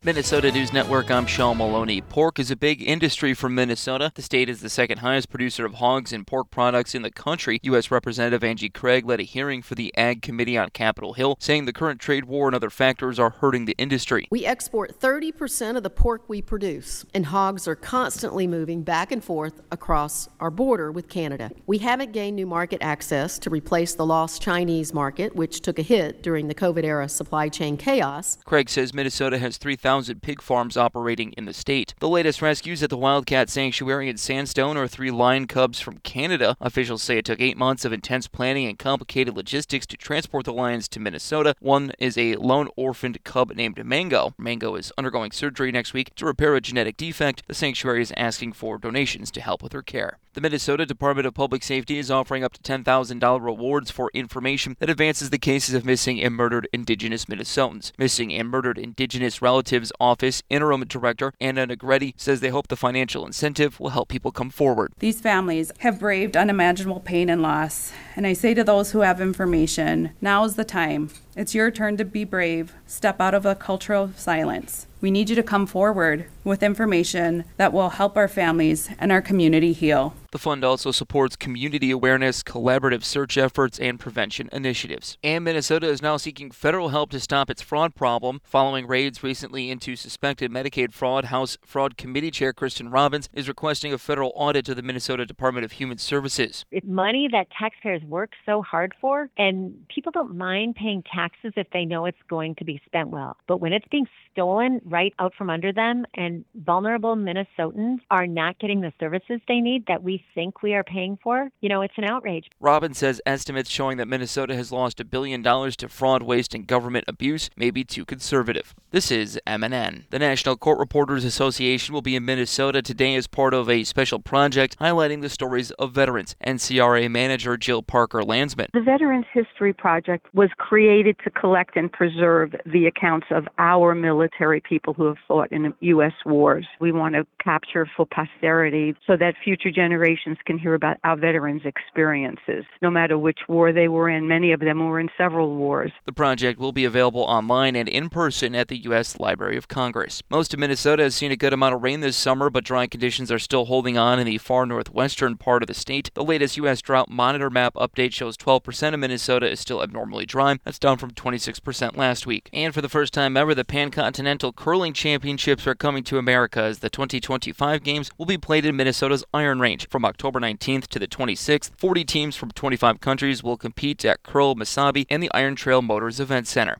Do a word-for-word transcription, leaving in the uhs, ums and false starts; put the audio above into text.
Minnesota News Network, I'm Sean Maloney. Pork is a big industry for Minnesota. The state is the second highest producer of hogs and pork products in the country. U S Representative Angie Craig led a hearing for the Ag Committee on Capitol Hill, saying the current trade war and other factors are hurting the industry. We export thirty percent of the pork we produce, and hogs are constantly moving back and forth across our border with Canada. We haven't gained new market access to replace the lost Chinese market, which took a hit during the COVID-era supply chain chaos. Craig says Minnesota has three thousand pig farms operating in the state. The latest rescues at the Wildcat Sanctuary in Sandstone are three lion cubs from Canada. Officials say it took eight months of intense planning and complicated logistics to transport the lions to Minnesota. One is a lone orphaned cub named Mango. Mango is undergoing surgery next week to repair a genetic defect. The sanctuary is asking for donations to help with her care. The Minnesota Department of Public Safety is offering up to ten thousand dollars rewards for information that advances the cases of missing and murdered Indigenous Minnesotans. Missing and Murdered Indigenous Relatives Office Interim Director Anna Negretti says they hope the financial incentive will help people come forward. These families have braved unimaginable pain and loss, and I say to those who have information, now is the time. It's your turn to be brave. Step out of a culture of silence. We need you to come forward with information that will help our families and our community heal. The fund also supports community awareness, collaborative search efforts, and prevention initiatives. And Minnesota is now seeking federal help to stop its fraud problem. Following raids recently into suspected Medicaid fraud, House Fraud Committee Chair Kristen Robbins is requesting a federal audit to the Minnesota Department of Human Services. It's money that taxpayers work so hard for, and people don't mind paying taxes if they know it's going to be spent well. But when it's being stolen right out from under them, and vulnerable Minnesotans are not getting the services they need that we think we are paying for, you know, it's an outrage. Robbins says estimates showing that Minnesota has lost a billion dollars to fraud, waste, and government abuse may be too conservative. This is M N N. The National Court Reporters Association will be in Minnesota today as part of a special project highlighting the stories of veterans. N C R A manager Jill Parker-Landsman. The Veterans History Project was created to collect and preserve the accounts of our military people who have fought in U S wars. We want to capture for posterity so that future generations can hear about our veterans' experiences, no matter which war they were in. Many of them were in several wars. The project will be available online and in person at the U S Library of Congress. Most of Minnesota has seen a good amount of rain this summer, but dry conditions are still holding on in the far northwestern part of the state. The latest U S Drought Monitor map update shows twelve percent of Minnesota is still abnormally dry. That's down from twenty-six percent last week. And for the first time ever, the Pan-Continental Curling Championships are coming to America as the twenty twenty-five games will be played in Minnesota's Iron Range. From October nineteenth to the twenty-sixth, forty teams from twenty-five countries will compete at Curl Mesabi and the Iron Trail Motors Event Center.